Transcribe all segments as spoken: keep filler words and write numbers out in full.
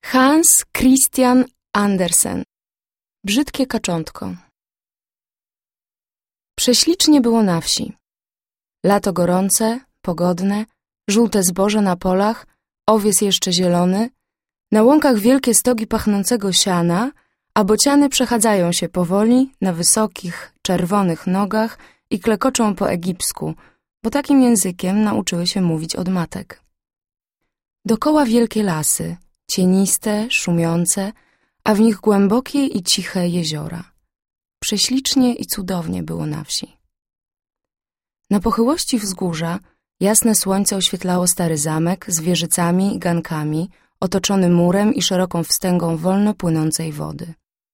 Hans Christian Andersen. Brzydkie kaczątko. Prześlicznie było na wsi. Lato gorące, pogodne, żółte zboże na polach, owies jeszcze zielony, na łąkach wielkie stogi pachnącego siana, a bociany przechadzają się powoli na wysokich, czerwonych nogach i klekoczą po egipsku, bo takim językiem nauczyły się mówić od matek. Dokoła wielkie lasy, cieniste, szumiące, a w nich głębokie i ciche jeziora. Prześlicznie i cudownie było na wsi. Na pochyłości wzgórza jasne słońce oświetlało stary zamek z wieżycami i gankami, otoczony murem i szeroką wstęgą wolno płynącej wody.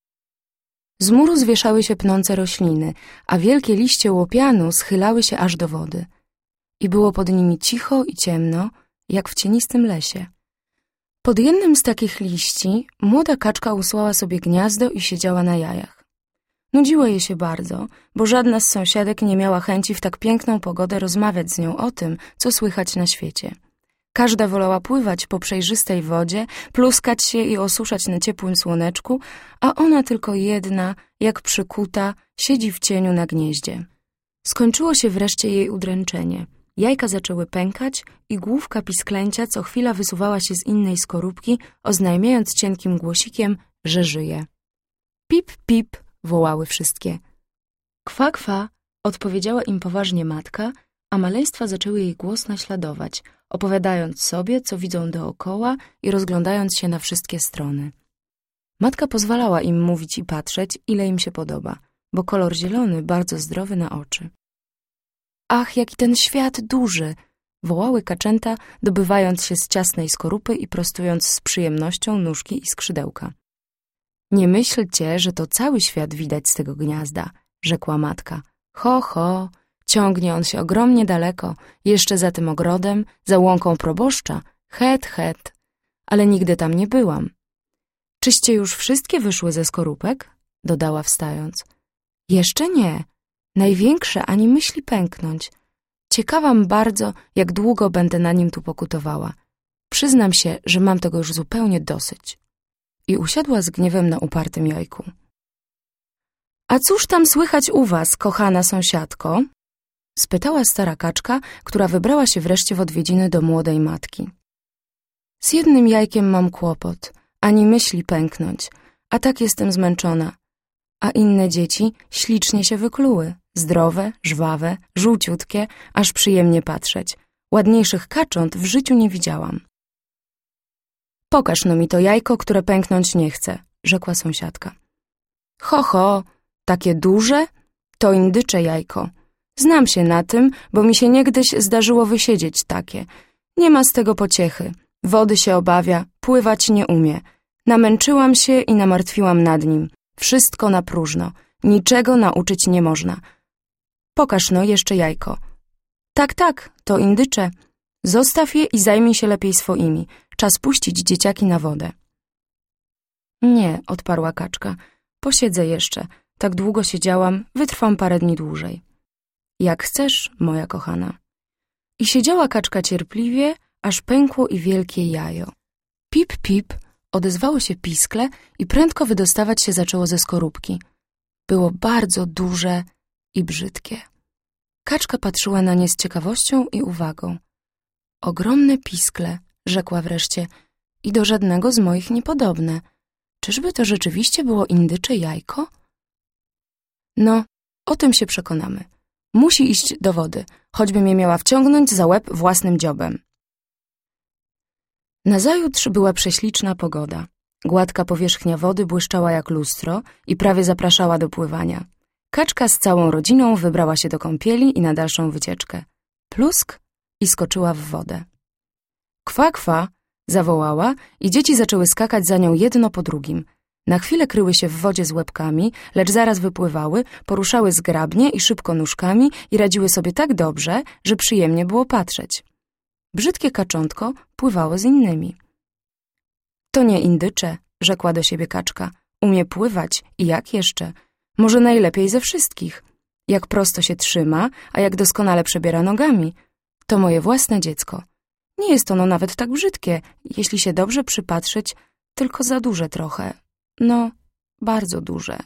Z muru zwieszały się pnące rośliny, a wielkie liście łopianu schylały się aż do wody. I było pod nimi cicho i ciemno, jak w cienistym lesie. Pod jednym z takich liści młoda kaczka usłała sobie gniazdo i siedziała na jajach. Nudziło jej się bardzo, bo żadna z sąsiadek nie miała chęci w tak piękną pogodę rozmawiać z nią o tym, co słychać na świecie. Każda wolała pływać po przejrzystej wodzie, pluskać się i osuszać na ciepłym słoneczku, a ona tylko jedna, jak przykuta, siedzi w cieniu na gnieździe. Skończyło się wreszcie jej udręczenie. Jajka zaczęły pękać i główka pisklęcia co chwila wysuwała się z innej skorupki, oznajmiając cienkim głosikiem, że żyje. Pip, pip, wołały wszystkie. Kwa, kwa, odpowiedziała im poważnie matka, a maleństwa zaczęły jej głos naśladować, opowiadając sobie, co widzą dookoła i rozglądając się na wszystkie strony. Matka pozwalała im mówić i patrzeć, ile im się podoba, bo kolor zielony bardzo zdrowy na oczy. Ach, jaki ten świat duży! Wołały kaczęta, dobywając się z ciasnej skorupy i prostując z przyjemnością nóżki i skrzydełka. Nie myślcie, że to cały świat widać z tego gniazda, rzekła matka. Ho, ho, ciągnie on się ogromnie daleko, jeszcze za tym ogrodem, za łąką proboszcza, het, het, ale nigdy tam nie byłam. Czyście już wszystkie wyszły ze skorupek? Dodała wstając. Jeszcze nie. Największe ani myśli pęknąć. Ciekawam bardzo, jak długo będę na nim tu pokutowała. Przyznam się, że mam tego już zupełnie dosyć. I usiadła z gniewem na upartym jajku. A cóż tam słychać u was, kochana sąsiadko? Spytała stara kaczka, która wybrała się wreszcie w odwiedziny do młodej matki. Z jednym jajkiem mam kłopot, ani myśli pęknąć, a tak jestem zmęczona. A inne dzieci ślicznie się wykluły, zdrowe, żwawe, żółciutkie, aż przyjemnie patrzeć. Ładniejszych kacząt w życiu nie widziałam. Pokaż no mi to jajko, które pęknąć nie chce, rzekła sąsiadka. Ho, ho, takie duże? To indycze jajko. Znam się na tym, bo mi się niegdyś zdarzyło wysiedzieć takie. Nie ma z tego pociechy. Wody się obawia, pływać nie umie. Namęczyłam się i namartwiłam nad nim. Wszystko na próżno. Niczego nauczyć nie można. Pokaż no jeszcze jajko. Tak, tak, to indycze. Zostaw je i zajmij się lepiej swoimi. Czas puścić dzieciaki na wodę. Nie, odparła kaczka. Posiedzę jeszcze. Tak długo siedziałam, wytrwam parę dni dłużej. Jak chcesz, moja kochana. I siedziała kaczka cierpliwie, aż pękło i wielkie jajo. Pip, pip, odezwało się piskle i prędko wydostawać się zaczęło ze skorupki. Było bardzo duże i brzydkie. Kaczka patrzyła na nie z ciekawością i uwagą. Ogromne piskle, rzekła wreszcie, i do żadnego z moich niepodobne. Czyżby to rzeczywiście było indycze jajko? No, o tym się przekonamy. Musi iść do wody, choćby mnie miała wciągnąć za łeb własnym dziobem. Nazajutrz była prześliczna pogoda. Gładka powierzchnia wody błyszczała jak lustro i prawie zapraszała do pływania. Kaczka z całą rodziną wybrała się do kąpieli i na dalszą wycieczkę. Plusk i skoczyła w wodę. Kwa, kwa, zawołała i dzieci zaczęły skakać za nią jedno po drugim. Na chwilę kryły się w wodzie z łebkami, lecz zaraz wypływały, poruszały zgrabnie i szybko nóżkami i radziły sobie tak dobrze, że przyjemnie było patrzeć. Brzydkie kaczątko pływało z innymi. To nie indycze, rzekła do siebie kaczka. Umie pływać i jak jeszcze? Może najlepiej ze wszystkich. Jak prosto się trzyma, a jak doskonale przebiera nogami. To moje własne dziecko. Nie jest ono nawet tak brzydkie, jeśli się dobrze przypatrzeć, tylko za duże trochę. No, bardzo duże.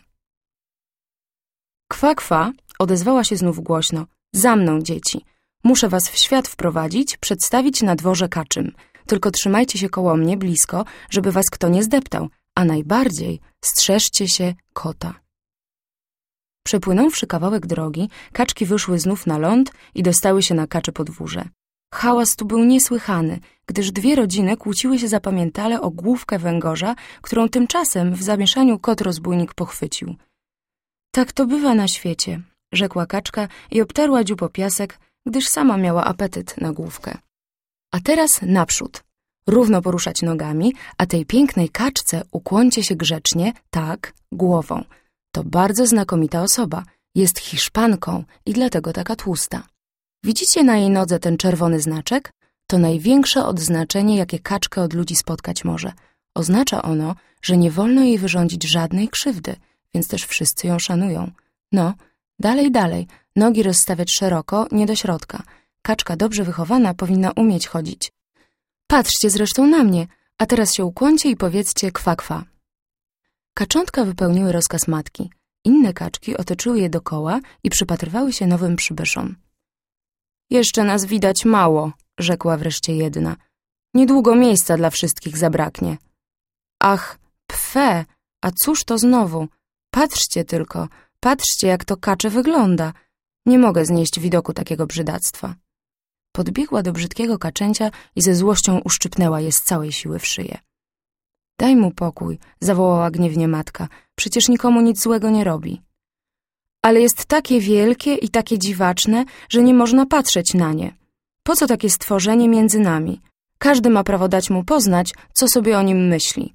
Kwa, kwa, odezwała się znów głośno. Za mną, dzieci. Muszę was w świat wprowadzić, przedstawić na dworze kaczym. Tylko trzymajcie się koło mnie blisko, żeby was kto nie zdeptał, a najbardziej strzeżcie się kota. Przepłynąwszy kawałek drogi, kaczki wyszły znów na ląd i dostały się na kacze podwórze. Hałas tu był niesłychany, gdyż dwie rodziny kłóciły się zapamiętale o główkę węgorza, którą tymczasem w zamieszaniu kot rozbójnik pochwycił. Tak to bywa na świecie, rzekła kaczka i obtarła dziób o piasek, gdyż sama miała apetyt na główkę. A teraz naprzód. Równo poruszać nogami, a tej pięknej kaczce ukłońcie się grzecznie, tak, głową. To bardzo znakomita osoba. Jest Hiszpanką i dlatego taka tłusta. Widzicie na jej nodze ten czerwony znaczek? To największe odznaczenie, jakie kaczkę od ludzi spotkać może. Oznacza ono, że nie wolno jej wyrządzić żadnej krzywdy, więc też wszyscy ją szanują. No, dalej, dalej, nogi rozstawiać szeroko, nie do środka. Kaczka dobrze wychowana powinna umieć chodzić. Patrzcie zresztą na mnie, a teraz się ukłońcie i powiedzcie kwa, kwa. Kaczątka wypełniły rozkaz matki. Inne kaczki otoczyły je dokoła i przypatrywały się nowym przybyszom. Jeszcze nas widać mało, rzekła wreszcie jedna. Niedługo miejsca dla wszystkich zabraknie. Ach, pfe, a cóż to znowu? Patrzcie tylko, patrzcie, jak to kacze wygląda. Nie mogę znieść widoku takiego brzydactwa. Podbiegła do brzydkiego kaczęcia i ze złością uszczypnęła je z całej siły w szyję. Daj mu pokój, zawołała gniewnie matka, przecież nikomu nic złego nie robi. Ale jest takie wielkie i takie dziwaczne, że nie można patrzeć na nie. Po co takie stworzenie między nami? Każdy ma prawo dać mu poznać, co sobie o nim myśli.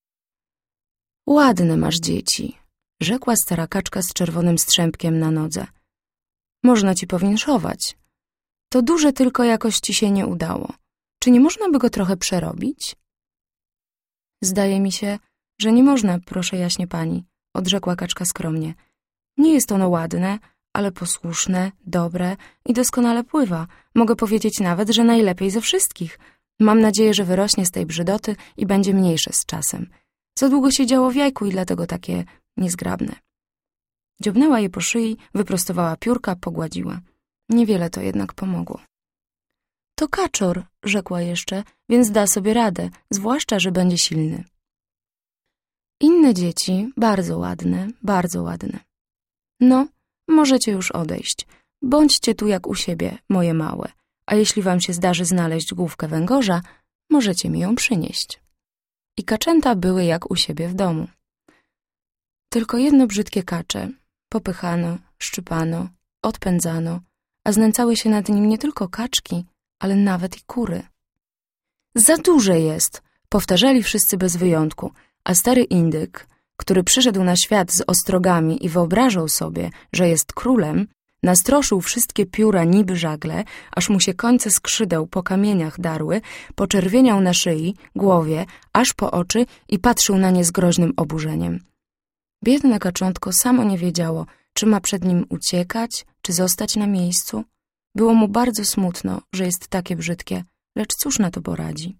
Ładne masz dzieci, rzekła stara kaczka z czerwonym strzępkiem na nodze. Można ci powinszować. To duże tylko jakoś ci się nie udało. Czy nie można by go trochę przerobić? Zdaje mi się, że nie można, proszę jaśnie pani, odrzekła kaczka skromnie. Nie jest ono ładne, ale posłuszne, dobre i doskonale pływa. Mogę powiedzieć nawet, że najlepiej ze wszystkich. Mam nadzieję, że wyrośnie z tej brzydoty i będzie mniejsze z czasem. Za długo siedziało w jajku i dlatego takie niezgrabne. Dziobnęła je po szyi, wyprostowała piórka, pogładziła. Niewiele to jednak pomogło. To kaczor, rzekła jeszcze, więc da sobie radę, zwłaszcza, że będzie silny. Inne dzieci, bardzo ładne, bardzo ładne. No, możecie już odejść. Bądźcie tu jak u siebie, moje małe, a jeśli wam się zdarzy znaleźć główkę węgorza, możecie mi ją przynieść. I kaczęta były jak u siebie w domu. Tylko jedno brzydkie kacze popychano, szczypano, odpędzano, a znęcały się nad nim nie tylko kaczki, ale nawet i kury. Za duże jest, powtarzali wszyscy bez wyjątku, a stary indyk, który przyszedł na świat z ostrogami i wyobrażał sobie, że jest królem, nastroszył wszystkie pióra niby żagle, aż mu się końce skrzydeł po kamieniach darły, poczerwieniał na szyi, głowie, aż po oczy i patrzył na nie z groźnym oburzeniem. Biedne kaczątko samo nie wiedziało, czy ma przed nim uciekać, czy zostać na miejscu. Było mu bardzo smutno, że jest takie brzydkie, lecz cóż na to poradzi.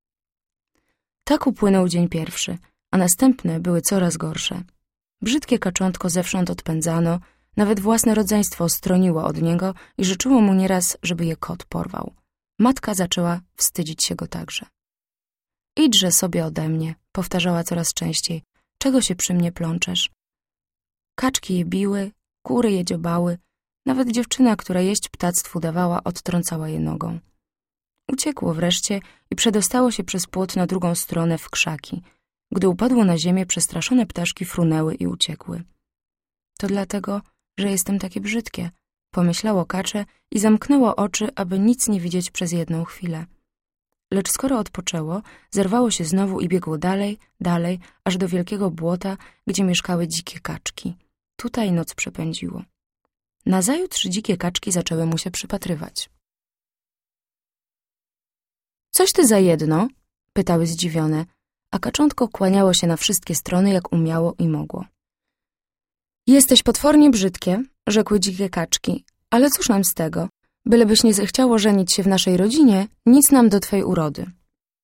Tak upłynął dzień pierwszy, a następne były coraz gorsze. Brzydkie kaczątko zewsząd odpędzano, nawet własne rodzeństwo stroniło od niego i życzyło mu nieraz, żeby je kot porwał. Matka zaczęła wstydzić się go także. Idźże sobie ode mnie, powtarzała coraz częściej, czego się przy mnie plączesz? Kaczki je biły, kury je dziobały, nawet dziewczyna, która jeść ptactwu dawała, odtrącała je nogą. Uciekło wreszcie i przedostało się przez płot na drugą stronę w krzaki. Gdy upadło na ziemię, przestraszone ptaszki frunęły i uciekły. To dlatego, że jestem takie brzydkie, pomyślało kacze i zamknęło oczy, aby nic nie widzieć przez jedną chwilę. Lecz skoro odpoczęło, zerwało się znowu i biegło dalej, dalej, aż do wielkiego błota, gdzie mieszkały dzikie kaczki. Tutaj noc przepędziło. Nazajutrz dzikie kaczki zaczęły mu się przypatrywać. Coś ty za jedno? Pytały zdziwione, a kaczątko kłaniało się na wszystkie strony, jak umiało i mogło. Jesteś potwornie brzydkie, rzekły dzikie kaczki, ale cóż nam z tego? Bylebyś nie zechciało żenić się w naszej rodzinie, nic nam do twej urody.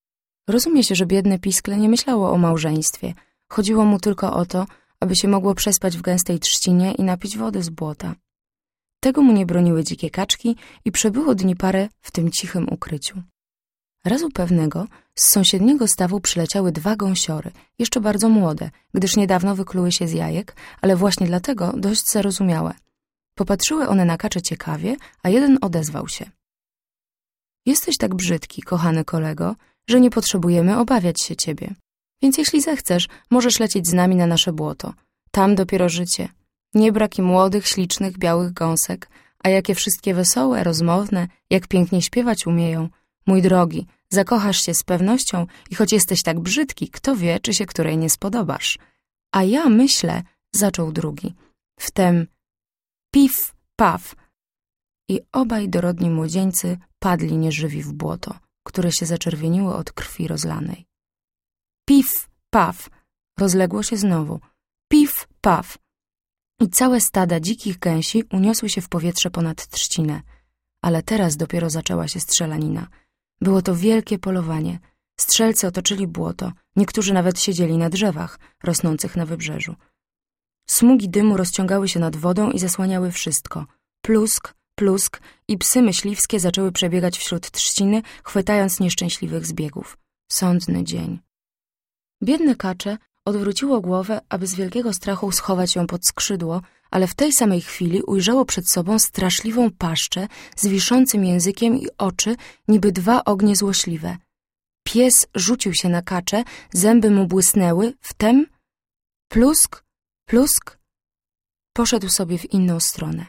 Rozumie się, że biedne piskle nie myślało o małżeństwie. Chodziło mu tylko o to, aby się mogło przespać w gęstej trzcinie i napić wody z błota. Tego mu nie broniły dzikie kaczki i przebyło dni parę w tym cichym ukryciu. Razu pewnego z sąsiedniego stawu przyleciały dwa gąsiory, jeszcze bardzo młode, gdyż niedawno wykluły się z jajek, ale właśnie dlatego dość zarozumiałe. Popatrzyły one na kaczę ciekawie, a jeden odezwał się. Jesteś tak brzydki, kochany kolego, że nie potrzebujemy obawiać się ciebie. Więc jeśli zechcesz, możesz lecieć z nami na nasze błoto. Tam dopiero życie. Nie brak i młodych, ślicznych, białych gąsek, a jakie wszystkie wesołe, rozmowne, jak pięknie śpiewać umieją. Mój drogi, zakochasz się z pewnością i choć jesteś tak brzydki, kto wie, czy się której nie spodobasz. A ja myślę, zaczął drugi. Wtem pif, paf i obaj dorodni młodzieńcy padli nieżywi w błoto, które się zaczerwieniło od krwi rozlanej. Pif, paf, rozległo się znowu. Pif, paf. I całe stada dzikich gęsi uniosły się w powietrze ponad trzcinę. Ale teraz dopiero zaczęła się strzelanina. Było to wielkie polowanie. Strzelcy otoczyli błoto, niektórzy nawet siedzieli na drzewach rosnących na wybrzeżu. Smugi dymu rozciągały się nad wodą i zasłaniały wszystko. Plusk, plusk i psy myśliwskie zaczęły przebiegać wśród trzciny, chwytając nieszczęśliwych zbiegów. Sądny dzień. Biedne kacze odwróciło głowę, aby z wielkiego strachu schować ją pod skrzydło, ale w tej samej chwili ujrzało przed sobą straszliwą paszczę z wiszącym językiem i oczy, niby dwa ognie złośliwe. Pies rzucił się na kaczę, zęby mu błysnęły, wtem plusk, plusk, poszedł sobie w inną stronę.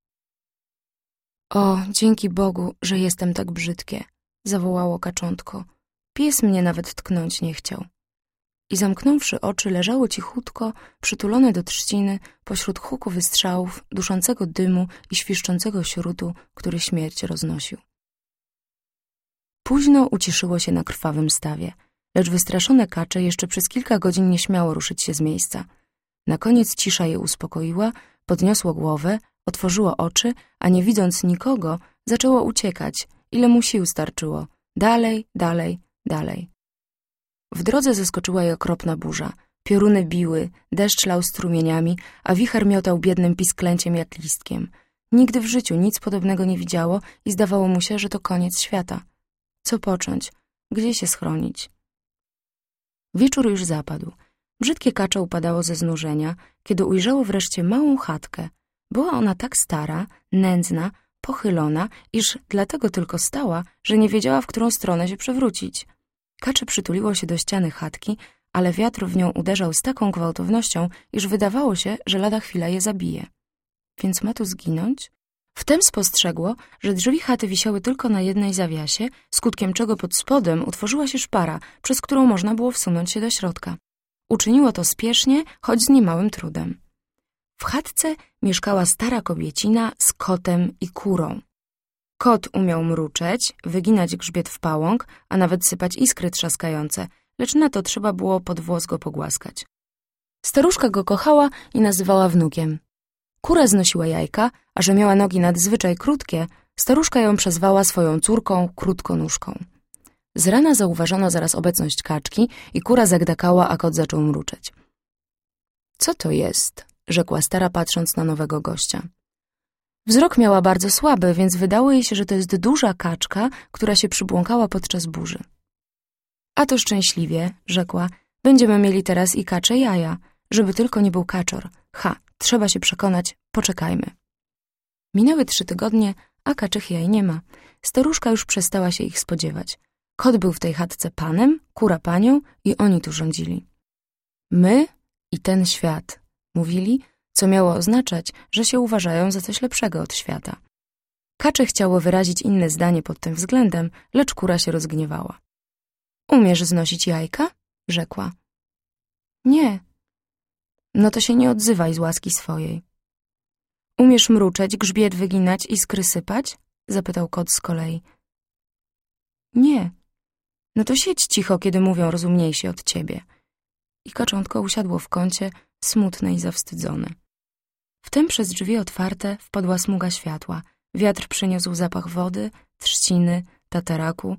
O, dzięki Bogu, że jestem tak brzydkie, zawołało kaczątko. Pies mnie nawet tknąć nie chciał. I zamknąwszy oczy, leżało cichutko, przytulone do trzciny, pośród huku wystrzałów, duszącego dymu i świszczącego śrutu, który śmierć roznosił. Późno uciszyło się na krwawym stawie, lecz wystraszone kacze jeszcze przez kilka godzin nie śmiało ruszyć się z miejsca. Na koniec cisza je uspokoiła, podniosło głowę, otworzyło oczy, a nie widząc nikogo, zaczęło uciekać, ile mu sił starczyło. Dalej, dalej, dalej. W drodze zaskoczyła je okropna burza. Pioruny biły, deszcz lał strumieniami, a wicher miotał biednym pisklęciem jak listkiem. Nigdy w życiu nic podobnego nie widziało i zdawało mu się, że to koniec świata. Co począć? Gdzie się schronić? Wieczór już zapadł. Brzydkie kacze upadało ze znużenia, kiedy ujrzało wreszcie małą chatkę. Była ona tak stara, nędzna, pochylona, iż dlatego tylko stała, że nie wiedziała, w którą stronę się przewrócić. Kacze przytuliło się do ściany chatki, ale wiatr w nią uderzał z taką gwałtownością, iż wydawało się, że lada chwila je zabije. Więc ma tu zginąć? Wtem spostrzegło, że drzwi chaty wisiały tylko na jednej zawiasie, skutkiem czego pod spodem utworzyła się szpara, przez którą można było wsunąć się do środka. Uczyniło to spiesznie, choć z niemałym trudem. W chatce mieszkała stara kobiecina z kotem i kurą. Kot umiał mruczeć, wyginać grzbiet w pałąk, a nawet sypać iskry trzaskające, lecz na to trzeba było pod włos go pogłaskać. Staruszka go kochała i nazywała wnukiem. Kura znosiła jajka, a że miała nogi nadzwyczaj krótkie, staruszka ją przezwała swoją córką krótkonóżką. Z rana zauważono zaraz obecność kaczki i kura zagdakała, a kot zaczął mruczeć. Co to jest? Rzekła stara, patrząc na nowego gościa. Wzrok miała bardzo słaby, więc wydało jej się, że to jest duża kaczka, która się przybłąkała podczas burzy. A to szczęśliwie, rzekła, będziemy mieli teraz i kacze jaja, żeby tylko nie był kaczor. Ha, trzeba się przekonać, poczekajmy. Minęły trzy tygodnie, a kaczych jaj nie ma. Staruszka już przestała się ich spodziewać. Kot był w tej chatce panem, kura panią i oni tu rządzili. My i ten świat, mówili, co miało oznaczać, że się uważają za coś lepszego od świata. Kacze chciało wyrazić inne zdanie pod tym względem, lecz kura się rozgniewała. Umiesz znosić jajka? Rzekła. Nie. No to się nie odzywaj z łaski swojej. Umiesz mruczeć, grzbiet wyginać, iskry sypać? Zapytał kot z kolei. Nie. No to siedź cicho, kiedy mówią rozumniejsi od ciebie. I kaczątko usiadło w kącie, smutne i zawstydzone. Wtem przez drzwi otwarte wpadła smuga światła. Wiatr przyniósł zapach wody, trzciny, tataraku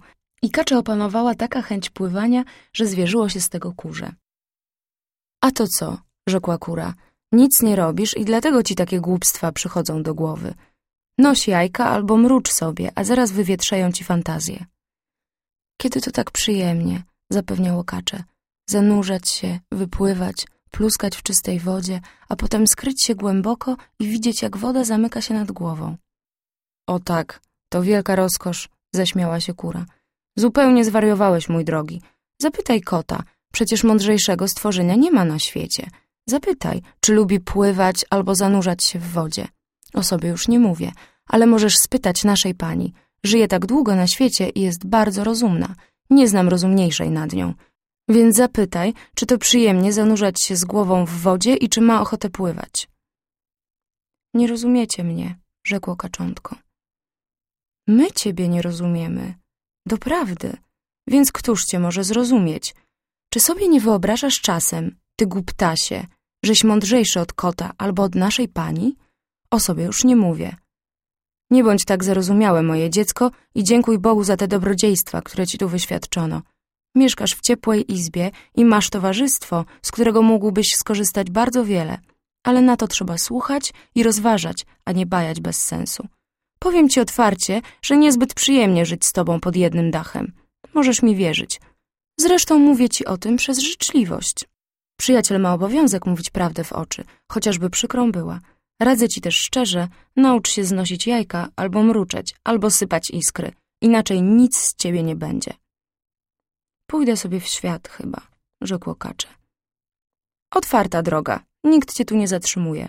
I kaczę opanowała taka chęć pływania, że zwierzyło się z tego kurze. A to co? Rzekła kura. Nic nie robisz i dlatego ci takie głupstwa przychodzą do głowy. Noś jajka albo mrucz sobie, a zaraz wywietrzeją ci fantazję. Kiedy to tak przyjemnie, zapewniało kacze. Zanurzać się, wypływać, pluskać w czystej wodzie, a potem skryć się głęboko i widzieć, jak woda zamyka się nad głową. O tak, to wielka rozkosz, zaśmiała się kura. Zupełnie zwariowałeś, mój drogi. Zapytaj kota, przecież mądrzejszego stworzenia nie ma na świecie. Zapytaj, czy lubi pływać albo zanurzać się w wodzie. O sobie już nie mówię, ale możesz spytać naszej pani. Żyje tak długo na świecie i jest bardzo rozumna. Nie znam rozumniejszej nad nią. Więc zapytaj, czy to przyjemnie zanurzać się z głową w wodzie i czy ma ochotę pływać. Nie rozumiecie mnie, rzekło kaczątko. My ciebie nie rozumiemy. Doprawdy. Więc któż cię może zrozumieć? Czy sobie nie wyobrażasz czasem, ty głuptasie, żeś mądrzejszy od kota albo od naszej pani? O sobie już nie mówię. Nie bądź tak zarozumiałe, moje dziecko, i dziękuj Bogu za te dobrodziejstwa, które ci tu wyświadczono. Mieszkasz w ciepłej izbie i masz towarzystwo, z którego mógłbyś skorzystać bardzo wiele, ale na to trzeba słuchać i rozważać, a nie bajać bez sensu. Powiem ci otwarcie, że niezbyt przyjemnie żyć z tobą pod jednym dachem. Możesz mi wierzyć. Zresztą mówię ci o tym przez życzliwość. Przyjaciel ma obowiązek mówić prawdę w oczy, chociażby przykrą była. Radzę ci też szczerze, naucz się znosić jajka, albo mruczeć, albo sypać iskry. Inaczej nic z ciebie nie będzie. Pójdę sobie w świat chyba, rzekło kacze. Otwarta droga, nikt cię tu nie zatrzymuje.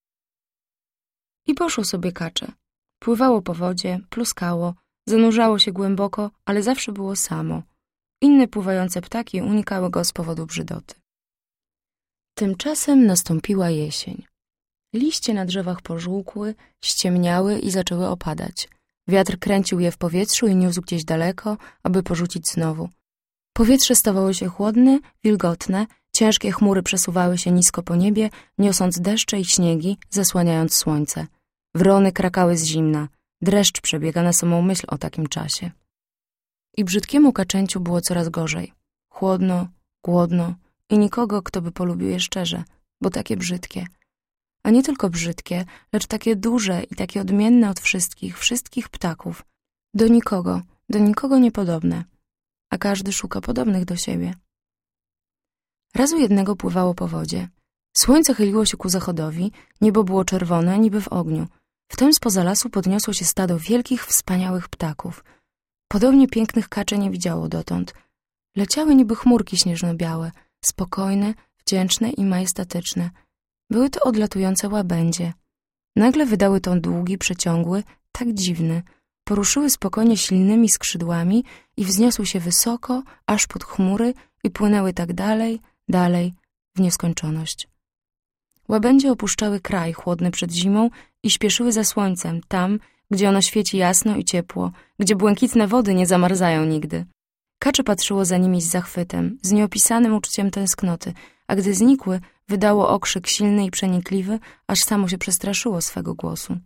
I poszło sobie kacze. Pływało po wodzie, pluskało, zanurzało się głęboko, ale zawsze było samo. Inne pływające ptaki unikały go z powodu brzydoty. Tymczasem nastąpiła jesień. Liście na drzewach pożółkły, ściemniały i zaczęły opadać. Wiatr kręcił je w powietrzu i niósł gdzieś daleko, aby porzucić znowu. Powietrze stawało się chłodne, wilgotne, ciężkie chmury przesuwały się nisko po niebie, niosąc deszcze i śniegi, zasłaniając słońce. Wrony krakały z zimna, dreszcz przebiega na samą myśl o takim czasie. I brzydkiemu kaczęciu było coraz gorzej. Chłodno, głodno i nikogo, kto by polubił je szczerze, bo takie brzydkie. A nie tylko brzydkie, lecz takie duże i takie odmienne od wszystkich, wszystkich ptaków. Do nikogo, do nikogo niepodobne. A każdy szuka podobnych do siebie. Razu jednego pływało po wodzie. Słońce chyliło się ku zachodowi, niebo było czerwone, niby w ogniu. Wtem spoza lasu podniosło się stado wielkich, wspaniałych ptaków. Podobnie pięknych kaczy nie widziało dotąd. Leciały niby chmurki śnieżno-białe, spokojne, wdzięczne i majestatyczne. Były to odlatujące łabędzie. Nagle wydały ton długi, przeciągły, tak dziwny. Poruszyły spokojnie silnymi skrzydłami i wzniosły się wysoko, aż pod chmury i płynęły tak dalej, dalej, w nieskończoność. Łabędzie opuszczały kraj chłodny przed zimą i śpieszyły za słońcem, tam, gdzie ono świeci jasno i ciepło, gdzie błękitne wody nie zamarzają nigdy. Kacze patrzyło za nimi z zachwytem, z nieopisanym uczuciem tęsknoty, a gdy znikły, wydało okrzyk silny i przenikliwy, aż samo się przestraszyło swego głosu.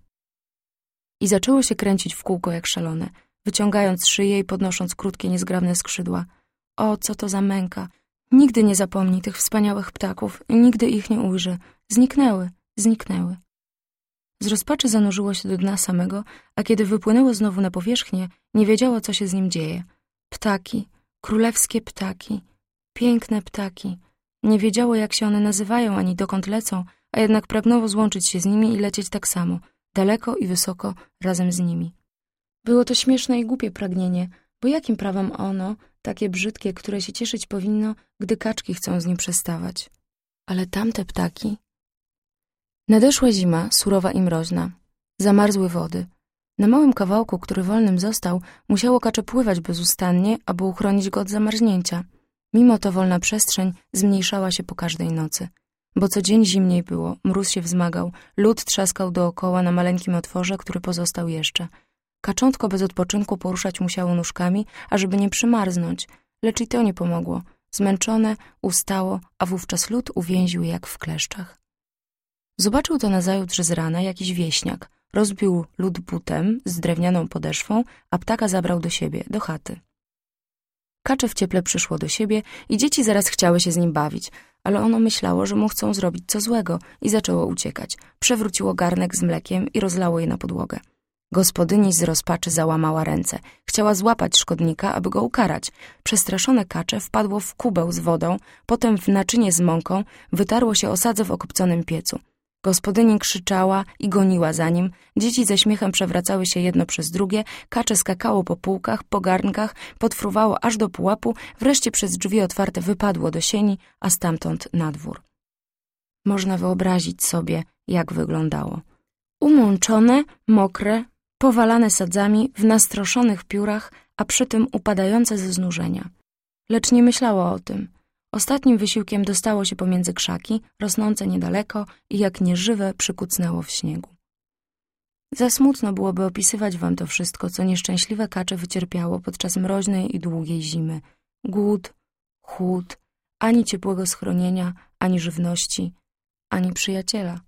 I zaczęło się kręcić w kółko jak szalone, wyciągając szyję i podnosząc krótkie, niezgrabne skrzydła. O, co to za męka! Nigdy nie zapomni tych wspaniałych ptaków i nigdy ich nie ujrzy. Zniknęły, zniknęły. Z rozpaczy zanurzyło się do dna samego, a kiedy wypłynęło znowu na powierzchnię, nie wiedziało, co się z nim dzieje. Ptaki, królewskie ptaki, piękne ptaki. Nie wiedziało, jak się one nazywają, ani dokąd lecą, a jednak pragnęło złączyć się z nimi i lecieć tak samo, daleko i wysoko razem z nimi. Było to śmieszne i głupie pragnienie, bo jakim prawem ono, takie brzydkie, które się cieszyć powinno, gdy kaczki chcą z nim przestawać? Ale tamte ptaki... Nadeszła zima, surowa i mroźna. Zamarzły wody. Na małym kawałku, który wolnym został, musiało kacze pływać bezustannie, aby uchronić go od zamarznięcia. Mimo to wolna przestrzeń zmniejszała się po każdej nocy. Bo co dzień zimniej było, mróz się wzmagał, lód trzaskał dookoła na maleńkim otworze, który pozostał jeszcze. Kaczątko bez odpoczynku poruszać musiało nóżkami, ażeby nie przymarznąć, lecz i to nie pomogło. Zmęczone, ustało, a wówczas lód uwięził jak w kleszczach. Zobaczył to nazajutrz z rana jakiś wieśniak. Rozbił lód butem z drewnianą podeszwą, a ptaka zabrał do siebie, do chaty. Kacze w cieple przyszło do siebie i dzieci zaraz chciały się z nim bawić, ale ono myślało, że mu chcą zrobić co złego i zaczęło uciekać. Przewróciło garnek z mlekiem i rozlało je na podłogę. Gospodyni z rozpaczy załamała ręce. Chciała złapać szkodnika, aby go ukarać. Przestraszone kacze wpadło w kubeł z wodą, potem w naczynie z mąką, wytarło się o sadzę w okopconym piecu. Gospodyni krzyczała i goniła za nim, dzieci ze śmiechem przewracały się jedno przez drugie, kacze skakało po półkach, po garnkach, podfruwało aż do pułapu, wreszcie przez drzwi otwarte wypadło do sieni, a stamtąd na dwór. Można wyobrazić sobie, jak wyglądało. Umączone, mokre, powalane sadzami, w nastroszonych piórach, a przy tym upadające ze znużenia. Lecz nie myślało o tym. Ostatnim wysiłkiem dostało się pomiędzy krzaki, rosnące niedaleko i jak nieżywe przykucnęło w śniegu. Za smutno byłoby opisywać wam to wszystko, co nieszczęśliwe kacze wycierpiało podczas mroźnej i długiej zimy. Głód, chłód, ani ciepłego schronienia, ani żywności, ani przyjaciela.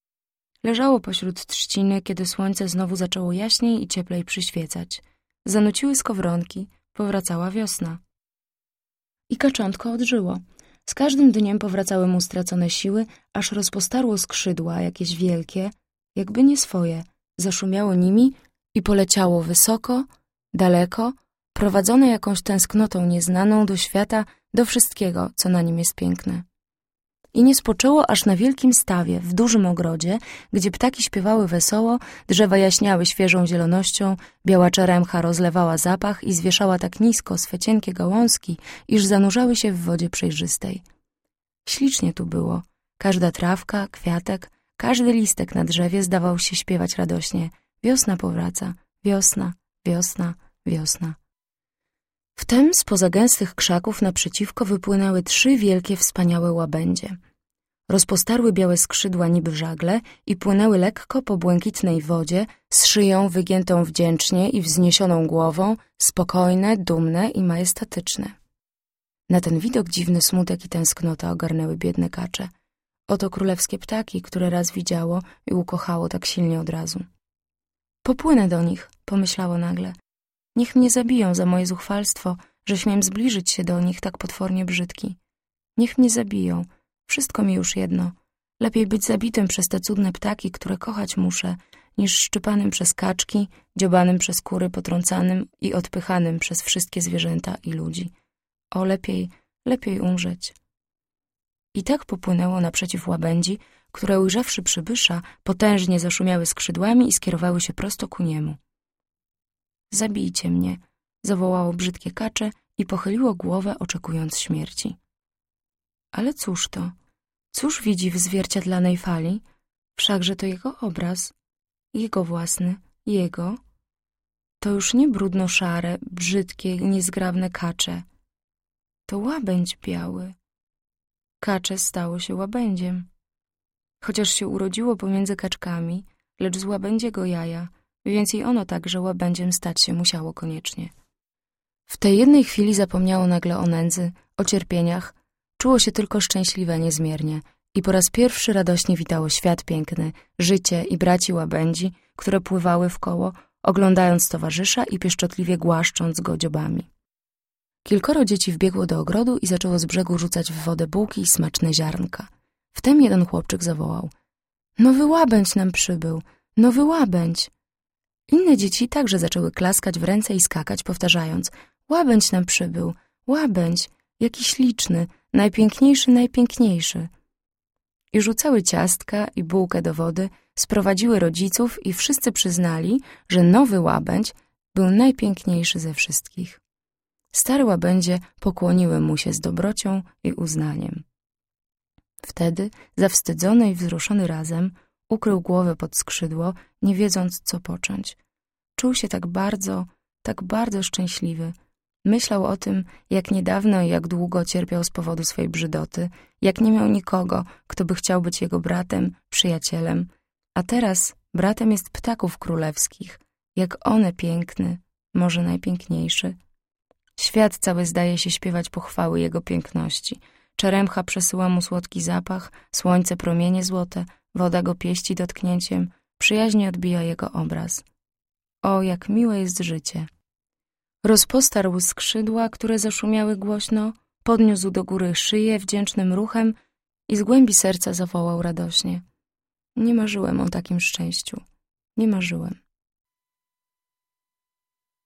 Leżało pośród trzciny, kiedy słońce znowu zaczęło jaśniej i cieplej przyświecać. Zanuciły skowronki, powracała wiosna. I kaczątko odżyło. Z każdym dniem powracały mu stracone siły, aż rozpostarło skrzydła, jakieś wielkie, jakby nie swoje, zaszumiało nimi i poleciało wysoko, daleko, prowadzone jakąś tęsknotą nieznaną do świata, do wszystkiego, co na nim jest piękne. I nie spoczęło aż na wielkim stawie, w dużym ogrodzie, gdzie ptaki śpiewały wesoło, drzewa jaśniały świeżą zielonością, biała czeremcha rozlewała zapach i zwieszała tak nisko swe cienkie gałązki, iż zanurzały się w wodzie przejrzystej. Ślicznie tu było. Każda trawka, kwiatek, każdy listek na drzewie zdawał się śpiewać radośnie. Wiosna powraca, wiosna, wiosna, wiosna. Wtem spoza gęstych krzaków naprzeciwko wypłynęły trzy wielkie, wspaniałe łabędzie. Rozpostarły białe skrzydła niby żagle i płynęły lekko po błękitnej wodzie, z szyją wygiętą wdzięcznie i wzniesioną głową, spokojne, dumne i majestatyczne. Na ten widok dziwny smutek i tęsknota ogarnęły biedne kacze. Oto królewskie ptaki, które raz widziało i ukochało tak silnie od razu. Popłynę do nich, pomyślało nagle. Niech mnie zabiją za moje zuchwalstwo, że śmiem zbliżyć się do nich tak potwornie brzydki. Niech mnie zabiją. Wszystko mi już jedno. Lepiej być zabitym przez te cudne ptaki, które kochać muszę, niż szczypanym przez kaczki, dziobanym przez kury, potrącanym i odpychanym przez wszystkie zwierzęta i ludzi. O, lepiej, lepiej umrzeć. I tak popłynęło naprzeciw łabędzi, które ujrzawszy przybysza, potężnie zaszumiały skrzydłami i skierowały się prosto ku niemu. Zabijcie mnie, zawołało brzydkie kacze i pochyliło głowę, oczekując śmierci. Ale cóż to? Cóż widzi w zwierciadlanej fali? Wszakże to jego obraz, jego własny, jego. To już nie brudno-szare, brzydkie, niezgrabne kacze. To łabędź biały. Kacze stało się łabędziem. Chociaż się urodziło pomiędzy kaczkami, lecz z łabędziego jaja, więc i ono także łabędziem stać się musiało koniecznie. W tej jednej chwili zapomniało nagle o nędzy, o cierpieniach, czuło się tylko szczęśliwe niezmiernie i po raz pierwszy radośnie witało świat piękny, życie i braci łabędzi, które pływały wkoło, oglądając towarzysza i pieszczotliwie głaszcząc go dziobami. Kilkoro dzieci wbiegło do ogrodu i zaczęło z brzegu rzucać w wodę bułki i smaczne ziarnka. Wtem jeden chłopczyk zawołał: nowy łabędź nam przybył, nowy łabędź. Inne dzieci także zaczęły klaskać w ręce i skakać, powtarzając: łabędź nam przybył, łabędź, jaki śliczny, najpiękniejszy, najpiękniejszy. I rzucały ciastka i bułkę do wody, sprowadziły rodziców i wszyscy przyznali, że nowy łabędź był najpiękniejszy ze wszystkich. Stare łabędzie pokłoniły mu się z dobrocią i uznaniem. Wtedy, zawstydzony i wzruszony razem, ukrył głowę pod skrzydło, nie wiedząc, co począć. Czuł się tak bardzo, tak bardzo szczęśliwy. Myślał o tym, jak niedawno i jak długo cierpiał z powodu swej brzydoty, jak nie miał nikogo, kto by chciał być jego bratem, przyjacielem, a teraz bratem jest ptaków królewskich, jak one piękny, może najpiękniejszy. Świat cały zdaje się śpiewać pochwały jego piękności. Czeremcha przesyła mu słodki zapach, słońce promienie złote, woda go pieści dotknięciem, przyjaźnie odbija jego obraz. O, jak miłe jest życie! Rozpostarł skrzydła, które zaszumiały głośno, podniósł do góry szyję wdzięcznym ruchem i z głębi serca zawołał radośnie. Nie marzyłem o takim szczęściu. Nie marzyłem.